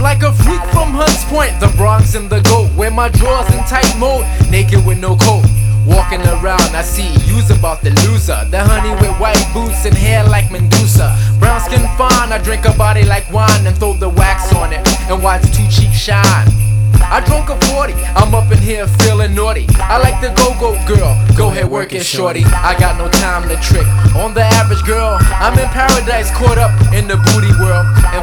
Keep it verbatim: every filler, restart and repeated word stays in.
like a freak from Hunts Point, the Bronx and the GOAT. Wear my drawers in tight mode, naked with no coat. Walking around, I see you's about the loser. The honey with white boots and hair like Medusa. Brown skin fine, I drink her body like wine and throw the wax on it and watch two cheeks shine. I drunk a forty, I'm up in here feeling naughty. I like the go-go girl, go ahead work it shorty. I got no time to trick on the average girl. I'm in paradise caught up in the booty world. And